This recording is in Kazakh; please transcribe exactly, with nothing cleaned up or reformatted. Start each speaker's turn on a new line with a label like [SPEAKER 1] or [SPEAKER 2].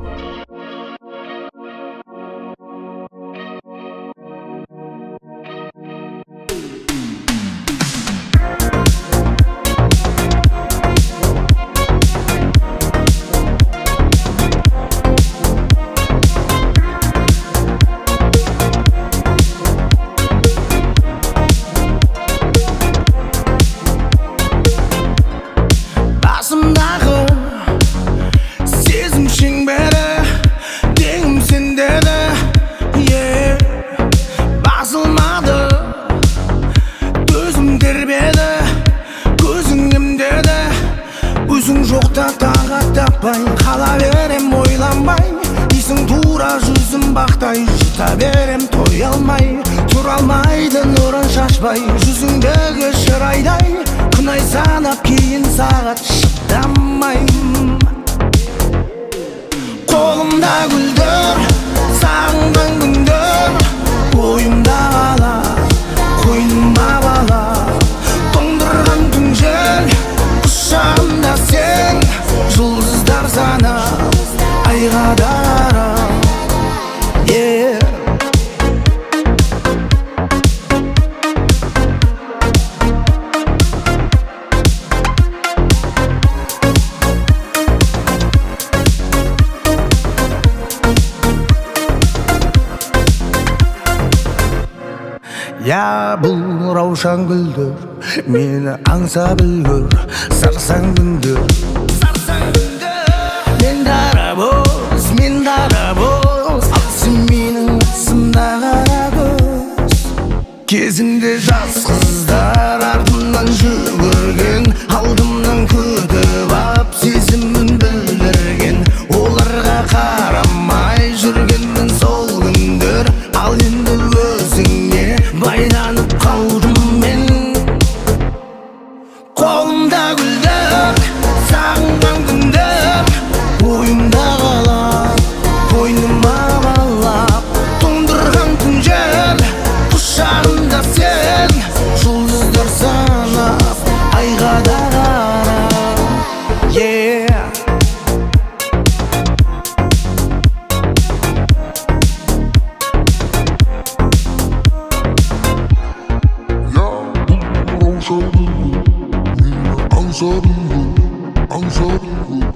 [SPEAKER 1] Жоқта тағат таппай қала берем ойланбай, дейсің тура жүзім бақтай, жұта берем той алмай, тұра алмайды нұрын шашпай, жүзіңдегі шырайдай күнай санап кейін сағат шыдамай. Қолымда гүлдер, сағынған күндер, ойымда қала, қойныма бала, тоңдырған түн жел, құшағымда сен, жұлдыздар санап, айға дарам. Я бұл раушан гүлдер, мені аңсап үлгір, сарсаң күндер. Мен дара боз, мен дара боз, ал сен менің асымда қара көз. Кезімде жас қыздар артымнан жүгірген, алдымнан күтіп ап сезімін білдірген, оларға қарамай жүргенмін сол күндер. Ал енді өзіңе байланып қалдым мен. Қолымда гүлдер, сағынған күндер, ойымда қалап, қойныма балап, тоңдырған түн жел, құшағымда сен, жұлдыздар санап, айға да қарап. Yeah.
[SPEAKER 2] Meni аңсадың, аңсадың